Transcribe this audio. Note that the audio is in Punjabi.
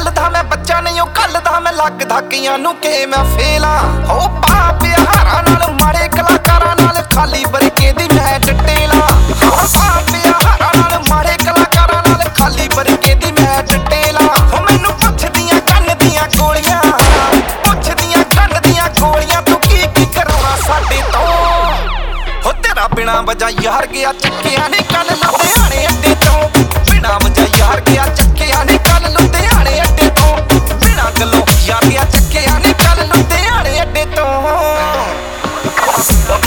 ਚੱਲਦਾ ਮੈਂ ਬੱਚਾ ਨਹੀਂ ਉਹ ਕੱਲਦਾ ਮੈਂ ਲੱਗਦਾ ਕਈਆਂ ਨੂੰ ਕਿ ਮੈਂ ਫੇਲਾਂ ਹੋ ਪਾ ਪਿਆਰਾਂ ਨਾਲ ਮਾੜੇ ਕਲਾਕਾਰਾਂ ਨਾਲ ਖਾਲੀ ਬਰਕੇ ਦੀ ਮੈਂ ਡਟੇਲਾ ਹੋ ਪਾ ਪਿਆਰਾਂ ਨਾਲ ਮਾੜੇ ਕਲਾਕਾਰਾਂ ਨਾਲ ਖਾਲੀ ਬਰਕੇ ਦੀ ਮੈਂ ਡਟੇਲਾ ਹੋ ਮੈਨੂੰ ਪੁੱਛਦੀਆਂ ਕੰਨ ਦੀਆਂ ਗੋਲੀਆਂ ਪੁੱਛਦੀਆਂ ਕੰਨ ਦੀਆਂ ਗੋਲੀਆਂ ਤੂੰ ਕੀ ਕਰਾਉਣਾ ਸਾਡੇ ਤੋਂ ਹੋ ਤੇਰਾ ਬਿਨਾ ਵਜਾ ਯਾਰ ਗਿਆ ਚੱਕਿਆ ਨੀ ਕੱਲ ਲੁਧਿਆਣੇ ਅੱਡੇ ਤੋਂ ਬਿਨਾ ਵਜਾ ਯਾਰ ਗਿਆ ਚੱਕਿਆ ਨੀ ਕੱਲ ਲੁਧਿਆਣੇ ਅੱਡੇ ਤੋਂ ਬਿਨਾ ਗੱਲੋਂ ਯਾਰ ਗਿਆ ਚੱਕਿਆ ਨੀ ਕੱਲ ਲੁਧਿਆਣੇ ਅੱਡੇ ਤੋਂ